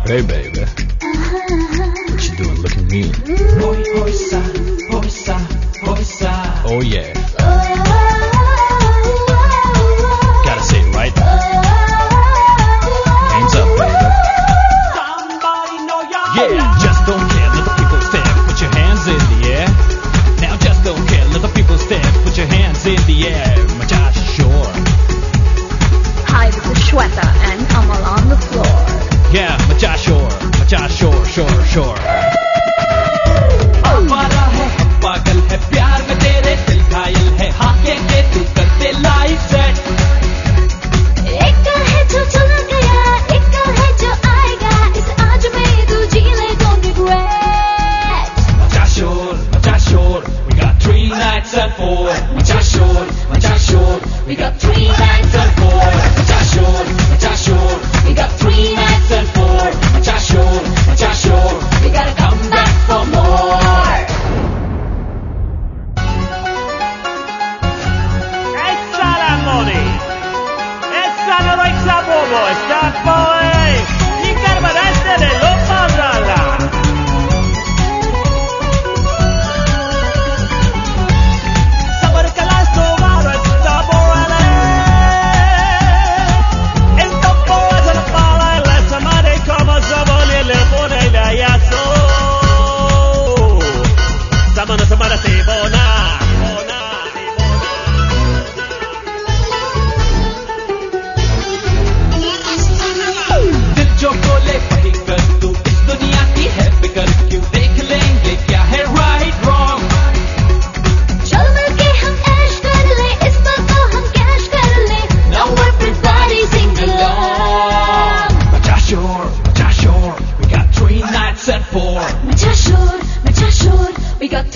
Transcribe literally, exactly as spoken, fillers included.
Hey baby, what you doing looking mean? Hoi, hoisa, hoisa, hoisa. Oh yeah, gotta say it right. Hands up baby. Somebody know ya. Yeah, just don't care, let the people stare. Put your hands in the air. Now just don't care, let the people stare. Put your hands in the air. Josh Shore. Hi, this is Shweta, and I'm all on the floor. Yeah, Josh Shore. Josh Shore, Shore, Shore. आवारा है पागल है प्यार में तेरे दिल घायल है हाके के तू करते लाइफ सेट एक है जो चला गया, एक है जो आएगा. इस आज में तू जी ले, don't regret. Josh Shore, Josh Shore, we got three nights and four. Josh Shore, Josh Shore, we got three nights and four. Josh Shore, Josh Shore, we got three nights and four. Josh Shore, Josh Shore, we gotta come back for more. Essa la money. Essa no lo exa bobo. Esta boy. Y carburante de lo padrala. Saber que la escobar está boale. Esta boy se la pala y la samade como sabone le pone la yaso. Samana samana se bona. दिल जो बोले वही कर तू इस दुनिया की है फिकर क्यों देख लेंगे क्या है राइट रॉन्ग चल मिलके हम ऐश कर ले, इस पल को हम कैश कर ले. Now everybody sing along Josh Shore, Josh Shore, we got three nights and four Josh Shore, Josh Shore, we got